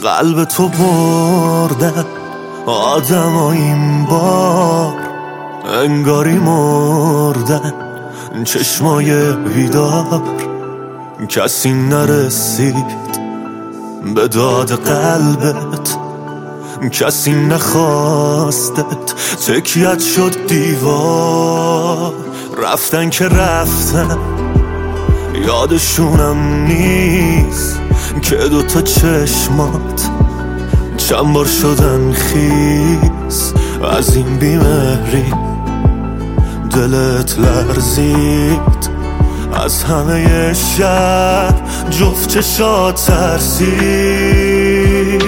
قلب تو بردن آدم ها این بار انگاری مردن، چشمای بیدار کسی نرسید به داد قلبت، کسی نخواستت، تکیت شد دیوار. رفتن که رفتن یادشونم نیست که دوتا چشمات چند بار شدن خیس از این بیمهری. دلت لرزید از همه شهر، جفت چشات ترسید.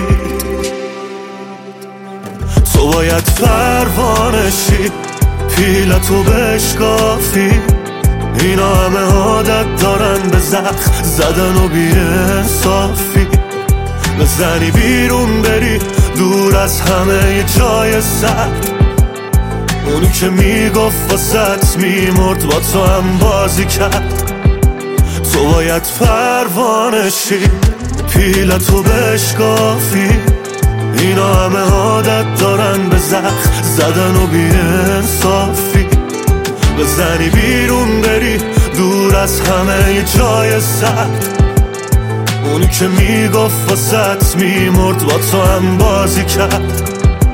تو باید پروانه شی، پیلتو بشکافی. اینا همه عادت دارن به زخم زدن و بی‌انصافی. بزنی بیرون بری دور از همه جای سرد، اونی که میگفت واسط میمرد با تو هم بازی کرد. تو باید پروانه شی، پیلتو بشکافی. اینا همه عادت دارن به زخم زدن و بی‌انصافی. بزنی بیرون بری دور از همه جای سرد، اونی که میگفت واسط میمرد با تو هم بازی کرد.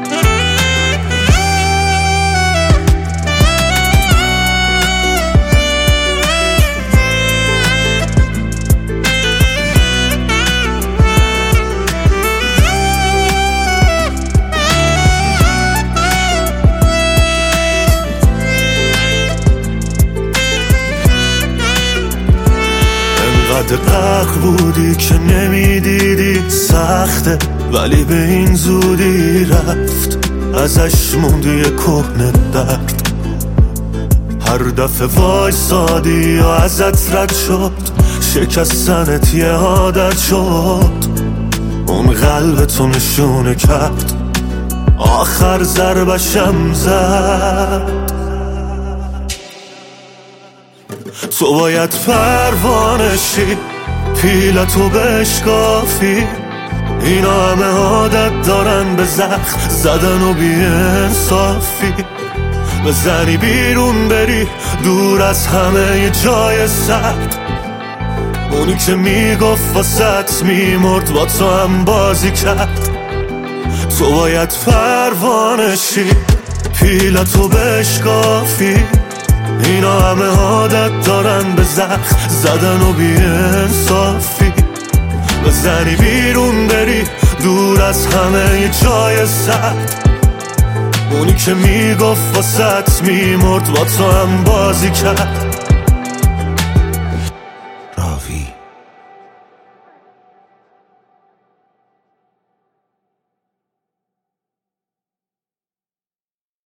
انقدر غرق بودی که نمیدیدی سخته، ولی به این زودی رفت، ازش موندی یه کهنه درد. هر دفعه وایسادی و ازت رد شد، شکستنت یه عادت شد. اون قلبتو نشونه کرد، آخر ضربشم زد. تو باید پروانه شی، پیلتو بشکافی. اینا همه عادت دارن به زخم زدن و بی‌انصافی. بزنی بیرون بری دور از همه جای سرد، اونی که میگفت واسط میمرد با تو هم بازی کرد. تو باید پروانه شی، پیلتو بشکافی. اینا همه عادت دارن به زخم زدن و بی‌انصافی. بزنی بیرون بری دور از همه جای سرد، اونی که میگفت واسط میمرد با تو هم بازی کرد.